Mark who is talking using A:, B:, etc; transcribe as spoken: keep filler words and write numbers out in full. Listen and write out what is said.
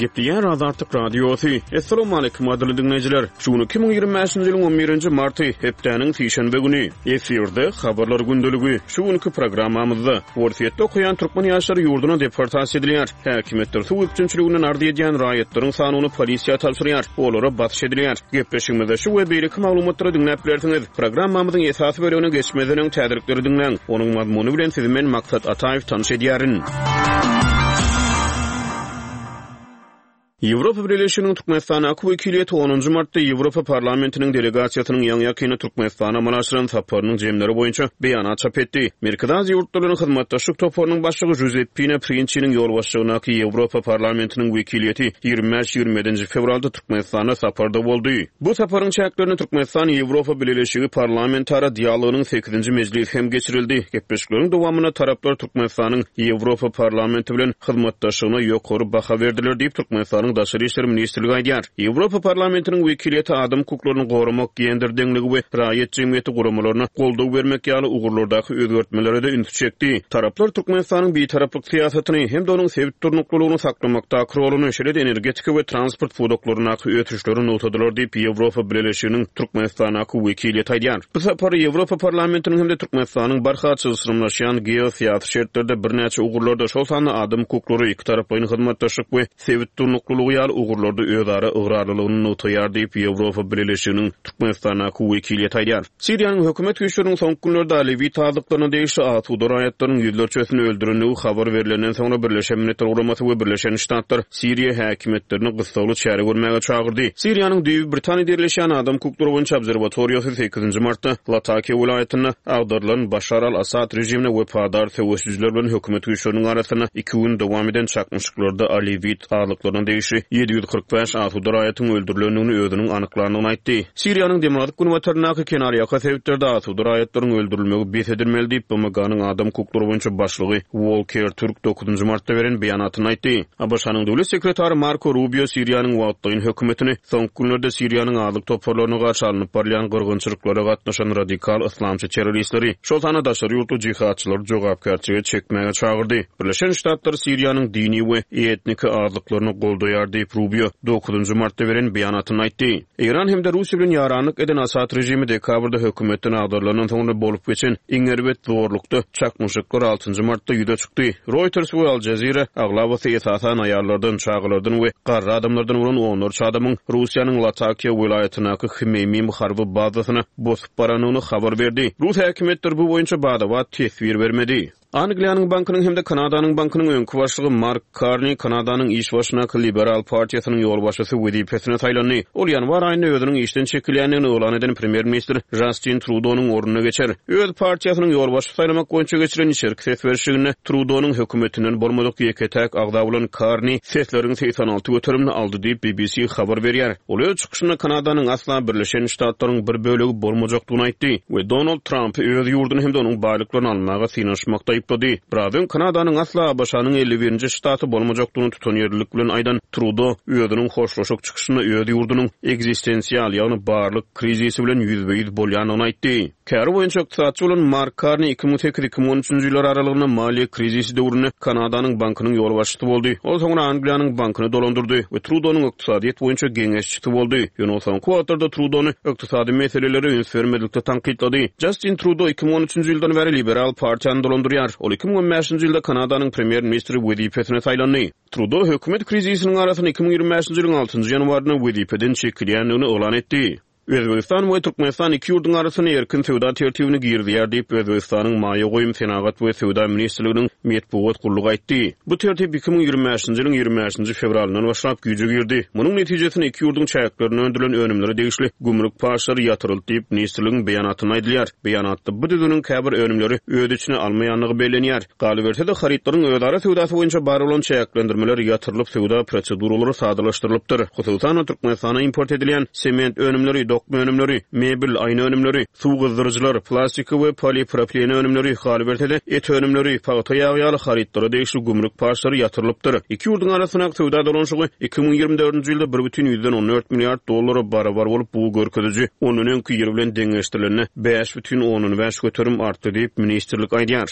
A: Gepleyen Azatlyk Radiosu. Assalamu alaykum adly dinleyijiler. Şunu iki bin ýygrimiňji ýylyň on birinji marty hepdeniň sýşenbe güni efirde habarlar gündöligi. Şu günkü programmamyzda Borsetde okuyan türkmen ýaşlary ýurduna deportasiýa edilýär. Häkimetler suw üçinçiliginiň ardy edýän raýatlaryň sanyny polisiýa tapşyrýar. Olara batyş edilýär. Gepleşigimizde şu we beýleki maglumatlary dinläp bilersiňiz. Programmamyzyň esasy bölegine geçmeden tädirlikleri dinleň. Onuň mazmuny bilen sizi men Maksat Ataýew tanış edýärin. Ýewropa Birleşiginiň Türkmenistana wekiliýeti onuncu martda Ýewropa parlamentiniň delegasiýasynyň ýa-ni ýakyny Türkmenistana manaşyryň saparynyň jemleri boýunça beýanat çap etdi. Merkez ýurtlarynyň hyzmatdaşlyk toparynyň başlygy Josep Pina Princiniň ýol başçylygyna Ýewropa parlamentiniň wekiliýeti ýygrimi ýygrimi fevralda Türkmenistana saparda boldy. Bu saparyň çäklerini Türkmenistan Ýewropa Birleşigi parlamentara dialogynyň sekizinji mejlisi hem geçirildi. Gepleşikleriň dowamyna taraplar Türkmenistanyň Ýewropa parlamenti bilen hyzmatdaşlygyna ýokary baha berdiler diýip Türkmenistan Daşary işler ministrligi aýdýar. Ýewropa parlamentiniň wekiliýeti adam hukuklaryny goramak, gender deňligi we raýat jemgyýeti guramalaryna goldaw bermek ýaly ugurlardaky özgertmelere de üns çekdi. Taraplar Türkmenistanyň beýtaraplyk siýasatyny hem de onuň sebit turnuklulygyny saklamakda roluny şeýle energetika we transport fudaklaryna ötüşlerini notadylar diýip Ýewropa Birleşiginiň Türkmenistana wekiliýeti aýdýar. Bu sapary Ýewropa parlamentiniň hem de Türkmenistanyň barha çyzgyrymlaşýan geosiýasy şertlerde birnäçe ugurlarda şol sanly adam hukuklary iki taraplaryň hyzmatdaşlyk we sebit turnuklulygy ýaly ugurlarda özara ıgrarlylygyny notaýar diýip Ýewropa Birleşiginiň Türkmenistana wekiliýeti aýdýar. Siriýanyň hökümet güýçleriniň soňky günlerde Alevi taýdaklaryna degişli atuda raýatlaryň ýüzlerçesini öldürenligi habar berilenden soňra Birleşen Milletler Guramasy we Birleşen Ştatlar Siriýa häkimetlerini gysgaly çäre görmäge çagyrdy. Siriýanyň Düýük Britaniýada ýerleşen adam hukuklary boýunça obserwatoriýasy sekizinji martda Latakia welaýatyna agdarylan Bashar al-Assad rejimine we padar tewessüsler bilen hökümet güýçleriniň arasyna iki gün dowam eden çakmyşlyklarda Alevi taýdaklaryna degişli yedi yüz kırk beş atuda raýatyň öldürilendigini özüniň anyklaryny aýtdy. Siriýanyň demokratik günwatarnaky kenarýaka sebäplerde atuda raýatlaryň öldürilmegi besedilmeli diýip B M G'nyň adam hukuklary boýunça başlygy Volker Türk dokuzuncu martda beren beýanatyny aýtdy. A B Ş'nyň döwlet sekretary Marco Rubio Siriýanyň wagtlyň hökümetini soňky günlerde Siriýanyň azlyk toparlaryna garşy alynıp barýan gyrgynçylyklara gatnaşan radikal islamçy terroristleri şol sana daşary ýurtly jihatçylary jogapkärçilige çekmäge çagyrdy. Birleşen Ştatlar Siriýanyň dini we etnik azlyklaryny goldaýar diýip Rubio dokuzuncu martda beren beýanatyny aýtdy. Iran hem de Russiýa bilen ýaranlyk eden Asad rejimi dekabrda hökümetden agdarlanan soňra bolup geçen iňerbet zorlukda çakmyşyklar altıncı martda ýüze çykdy. Reuters we Al Jazeera aglawaty esasan aýarlardan, çağılardan we garry adamlardan bolan onlarça adamyň Russiýanyň Latakia welaýatynaky Hmeymim harby bazasyna bosup baranyny habar berdi. Rus häkimetleri bu boýunça badawat tesbir bermedi. Angliýanyň bankynyň hem de Kanadanyň bankynyň öňkü başlygy Mark Carney Kanadanyň iş başynaky Liberal Partiýasynyň ýol başçysy wezipesine taýlandy. Ol ýanwar aýynda özüniň işden çekilýändigini elan eden premier minister Justin Trudeau'nyň ornuna geçer. Öz partiýasynyň ýol başçysy taýlamak boýunça geçiren işerk ses berişigini Trudeau'nyň hökümetinden bolmadyk ýeketäk agda bolan Carney sesleriň seksen alty göterimini aldy diýip B B C habar berýär. Ol öz çykyşynda Kanadanyň asla Birleşen Ştatlaryň bir bölegi bolmajakdygyny aýtdy we Donald Trump öz ýurduny hem de onuň baýlyklaryny almaga synaşmakda aýplady. Birazdan Kanadanyň asla A B Ş'nyň elli birinji ştaty bolmajakdygyny tutan ýerlik bilen aýdan Trudeau özüniň hoşlaşyk çykyşyny öz ýurdunyň egzistensiýal ýa-ni barlyk krizisi bilen ýüzbe-ýüz bolýanyny aýtdy. Kär boýunça ykdysatçy bolan Mark Carney iki bin sekiz iki bin on üçünji ýyllar aralygynda maliýe krizisi döwründe Kanadanyň bankynyň ýol başçysy boldy. Ol soňra Angliýanyň bankyny dolandyrdy we Trudeau'nyň ykdysadyýet boýunça geňeşçisi boldy. Ýöne soňky wagtlarda Trudeau'ny ykdysady meselelere üns bermedikde tanqidlady. Justin Trudeau iki bin on üçünji ýyldan beri Liberal Partiýany dolandyrýar. Ol iki bin on beşinji ýylda Kanadanyň premier ministri wezipesine taýlandy. Trudeau hökümet krizisiniň arasyny iki bin ýygrimi beşinji ýylyň altıncı ýanwaryna wezipeden çekilýändigini elan etdi. Özbegistan we Türkmenistan iki ýurdun arasyna erkin sowda tertibini girdiýär diýip Özbegistanyň Maýa goýum senagat we sowda ministrliginiň medpuwat gurlugy aýtdy. Bu tertip iki bin ýygrimi beşinji ýylyň ýygrimi beşinji fevralyndan başlap güýje girdi. Munyň netijesinde iki ýurdun çäklerini öndürilen önümleri degişli gümrük paşlary ýatyryldy diýip ministrligiň beýanatyny aýdylýar. Beýanatda bu düzünün käbir önümleri öz içine almaýanlygy bellenýär. Galy berse de haritlaryň özara sowdasy boýunça bar bolan çäklendirmeler ýatyrylyp sowda proseduralary sadalaşdyrylypdyr. Hususan Türkmenistana import edilen sement önümleri, dokma önümleri, mebel aýna önümleri, suw gyzdyrjylar, plastik we polipropilen önümleri, galy berse de et önümleri, paýta ýaly haritlary degişli gümrük paşlary ýatyrlypdyr. Iki ýurdun arasyna sowda dolanşygy iki bin ýygrimi dördünji ýylda bir бүтүн yüzden on dört milyar dollary barabar bolup bu görkeziji onun öňkü ýeri bilen deňeşdirilende beş бүтүn on beş göterim artdy diýip ministrlik aýdýar.